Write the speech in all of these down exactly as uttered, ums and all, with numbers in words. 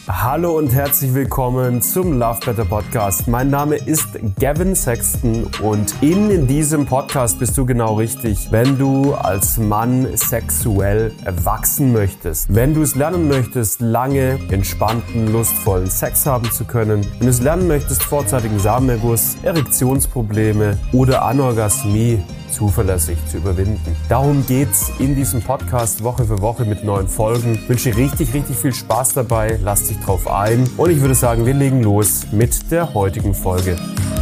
Hallo und herzlich willkommen zum Love Better Podcast. Mein Name ist Gavin Sexton und in diesem Podcast bist du genau richtig, wenn du als Mann sexuell erwachsen möchtest. Wenn du es lernen möchtest, lange, entspannten, lustvollen Sex haben zu können. Wenn du es lernen möchtest, vorzeitigen Samenerguss, Erektionsprobleme oder Anorgasmie zuverlässig zu überwinden. Darum geht's in diesem Podcast Woche für Woche mit neuen Folgen. Ich wünsche dir richtig, richtig viel Spaß dabei. Lass dich drauf ein. Und ich würde sagen, wir legen los mit der heutigen Folge.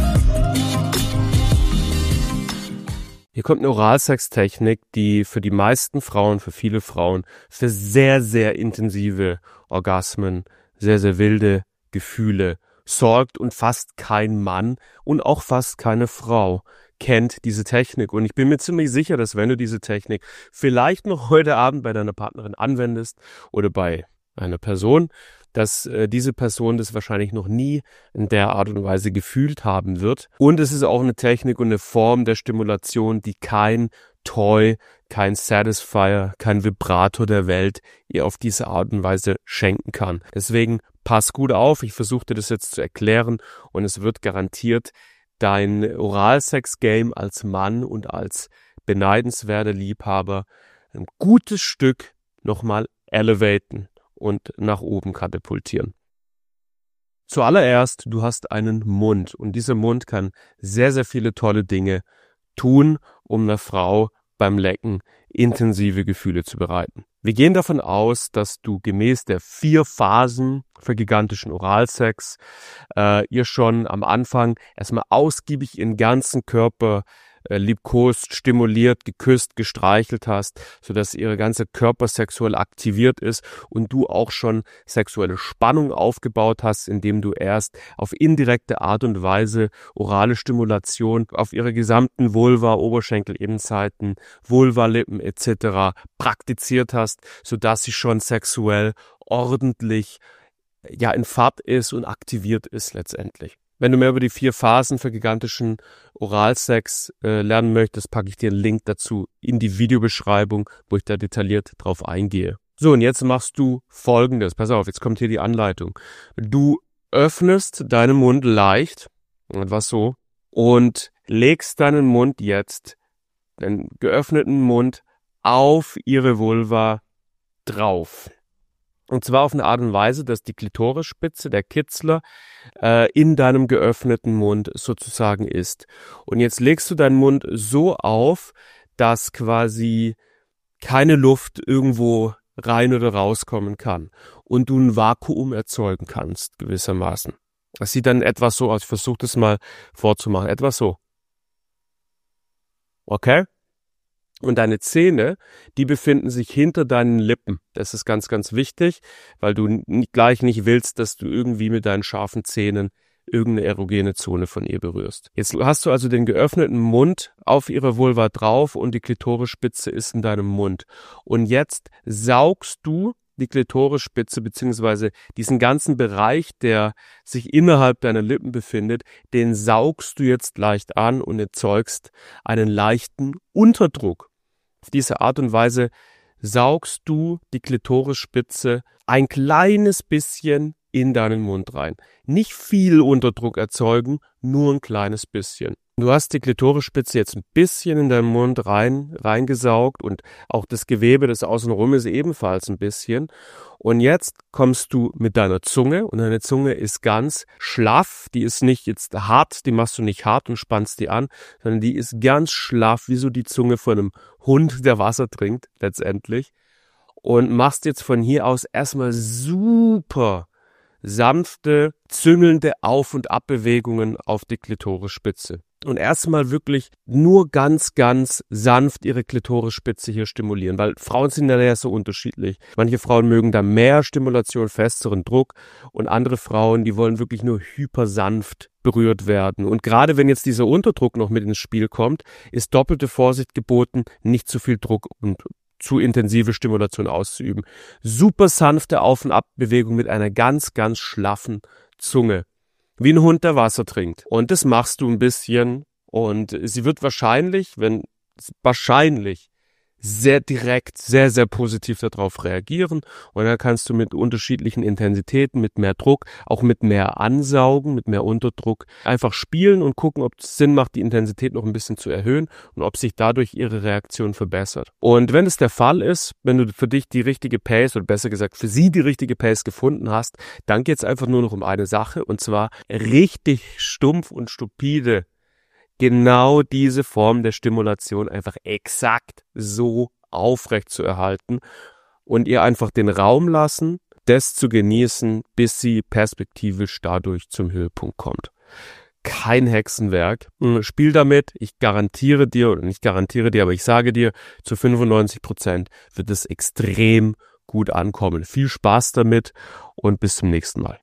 Hier kommt eine Oralsextechnik, die für die meisten Frauen, für viele Frauen, für sehr, sehr intensive Orgasmen, sehr, sehr wilde Gefühle sorgt und fast kein Mann und auch fast keine Frau kennt diese Technik. Und ich bin mir ziemlich sicher, dass wenn du diese Technik vielleicht noch heute Abend bei deiner Partnerin anwendest oder bei einer Person, dass äh, diese Person das wahrscheinlich noch nie in der Art und Weise gefühlt haben wird. Und es ist auch eine Technik und eine Form der Stimulation, die kein Toy, kein Satisfier, kein Vibrator der Welt ihr auf diese Art und Weise schenken kann. Deswegen pass gut auf, ich versuche dir das jetzt zu erklären und es wird garantiert dein Oralsex-Game als Mann und als beneidenswerter Liebhaber ein gutes Stück nochmal elevaten und nach oben katapultieren. Zuallererst, du hast einen Mund und dieser Mund kann sehr, sehr viele tolle Dinge tun, um einer Frau beim Lecken intensive Gefühle zu bereiten. Wir gehen davon aus, dass du gemäß der vier Phasen für gigantischen Oralsex äh, ihr schon am Anfang erstmal ausgiebig ihren ganzen Körper äh, liebkost, stimuliert, geküsst, gestreichelt hast, sodass ihre ganze Körper sexuell aktiviert ist und du auch schon sexuelle Spannung aufgebaut hast, indem du erst auf indirekte Art und Weise orale Stimulation auf ihre gesamten Vulva, Oberschenkel, Innenseiten, Vulvalippen et cetera praktiziert hast, sodass sie schon sexuell ordentlich ja in Fahrt ist und aktiviert ist letztendlich. Wenn du mehr über die vier Phasen für gigantischen Oralsex äh, lernen möchtest, packe ich dir einen Link dazu in die Videobeschreibung, wo ich da detailliert drauf eingehe. So, und jetzt machst du Folgendes. Pass auf, jetzt kommt hier die Anleitung. Du öffnest deinen Mund leicht, etwas so, und legst deinen Mund jetzt, den geöffneten Mund, auf ihre Vulva drauf. Und zwar auf eine Art und Weise, dass die Klitorisspitze, der Kitzler, äh, in deinem geöffneten Mund sozusagen ist. Und jetzt legst du deinen Mund so auf, dass quasi keine Luft irgendwo rein oder rauskommen kann. Und du ein Vakuum erzeugen kannst, gewissermaßen. Das sieht dann etwas so aus. Ich versuche das mal vorzumachen. Etwas so. Okay? Und deine Zähne, die befinden sich hinter deinen Lippen. Das ist ganz, ganz wichtig, weil du n- gleich nicht willst, dass du irgendwie mit deinen scharfen Zähnen irgendeine erogene Zone von ihr berührst. Jetzt hast du also den geöffneten Mund auf ihre Vulva drauf und die Klitorisspitze ist in deinem Mund. Und jetzt saugst du die Klitorisspitze beziehungsweise diesen ganzen Bereich, der sich innerhalb deiner Lippen befindet, den saugst du jetzt leicht an und erzeugst einen leichten Unterdruck. Auf diese Art und Weise saugst du die Klitorisspitze ein kleines bisschen in deinen Mund rein. Nicht viel Unterdruck erzeugen, nur ein kleines bisschen. Du hast die Klitorisspitze jetzt ein bisschen in deinen Mund rein, reingesaugt und auch das Gewebe, das außenrum ist, ebenfalls ein bisschen. Und jetzt kommst du mit deiner Zunge und deine Zunge ist ganz schlaff, die ist nicht jetzt hart, die machst du nicht hart und spannst die an, sondern die ist ganz schlaff, wie so die Zunge von einem Hund, der Wasser trinkt, letztendlich. Und machst jetzt von hier aus erstmal super sanfte, züngelnde Auf- und Abbewegungen auf die Klitorisspitze. Und erstmal wirklich nur ganz, ganz sanft ihre Klitorisspitze hier stimulieren, weil Frauen sind ja so unterschiedlich. Manche Frauen mögen da mehr Stimulation, festeren Druck und andere Frauen, die wollen wirklich nur hypersanft berührt werden. Und gerade wenn jetzt dieser Unterdruck noch mit ins Spiel kommt, ist doppelte Vorsicht geboten, nicht zu viel Druck und zu intensive Stimulation auszuüben. Super sanfte Auf- und Abbewegung mit einer ganz, ganz schlaffen Zunge. Wie ein Hund, der Wasser trinkt. Und das machst du ein bisschen. Und sie wird wahrscheinlich, wenn wahrscheinlich sehr direkt, sehr, sehr positiv darauf reagieren. Und dann kannst du mit unterschiedlichen Intensitäten, mit mehr Druck, auch mit mehr Ansaugen, mit mehr Unterdruck einfach spielen und gucken, ob es Sinn macht, die Intensität noch ein bisschen zu erhöhen und ob sich dadurch ihre Reaktion verbessert. Und wenn es der Fall ist, wenn du für dich die richtige Pace oder besser gesagt für sie die richtige Pace gefunden hast, dann geht es einfach nur noch um eine Sache, und zwar richtig stumpf und stupide genau diese Form der Stimulation einfach exakt so aufrecht zu erhalten und ihr einfach den Raum lassen, das zu genießen, bis sie perspektivisch dadurch zum Höhepunkt kommt. Kein Hexenwerk. Spiel damit, ich garantiere dir, oder nicht garantiere dir, aber ich sage dir, zu fünfundneunzig Prozent wird es extrem gut ankommen. Viel Spaß damit und bis zum nächsten Mal.